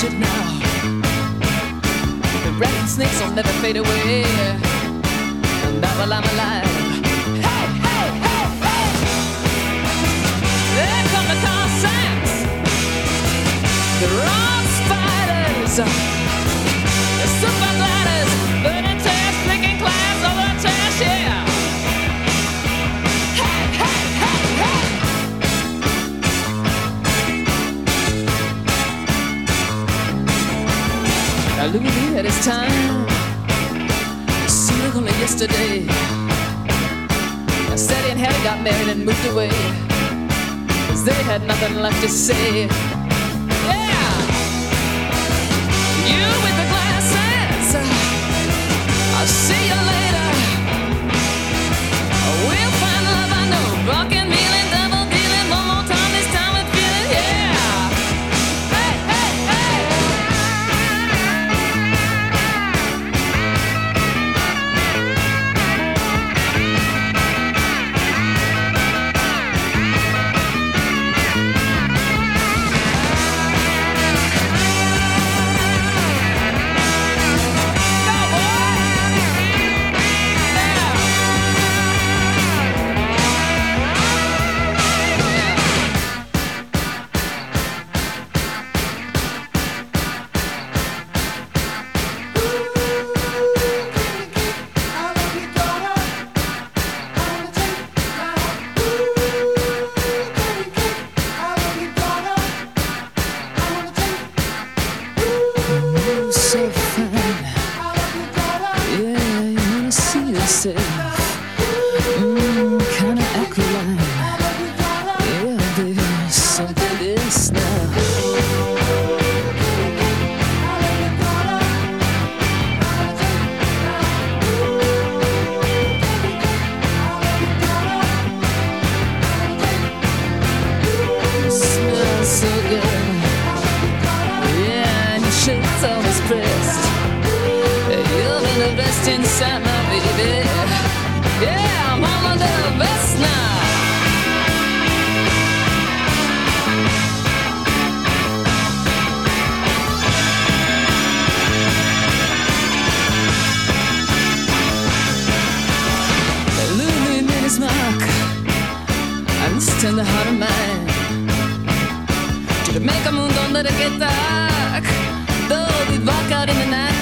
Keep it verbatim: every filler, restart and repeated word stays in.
it now. The rats and snakes will never fade away. And now while I'm alive, hey, hey, hey, hey, there come the Cossacks, the rock spiders, the super gliders, burning trash, flicking class over the trash, yeah. Hey, hey, hey, hey. Now look at me at this time. It seemed like only yesterday Sally and Harry got married and moved away, 'cause they had nothing left to say. Yeah! You with the glasses, I'll see you later. We'll find love, I know. Rockin', mealin', double dealing, one more time, this time with feeling, yeah! Hey, hey, hey! So fine, yeah, you wanna see yourself, mmm, kinda acroline, yeah, baby, so do this now. Smells so good, yeah, and your shirt's always pressed. You're the best inside my baby. Yeah, I'm all of the best now. Louis made his mark on this tender heart of mine. To make a moon, don't let it get dark. Though we walk out in the night.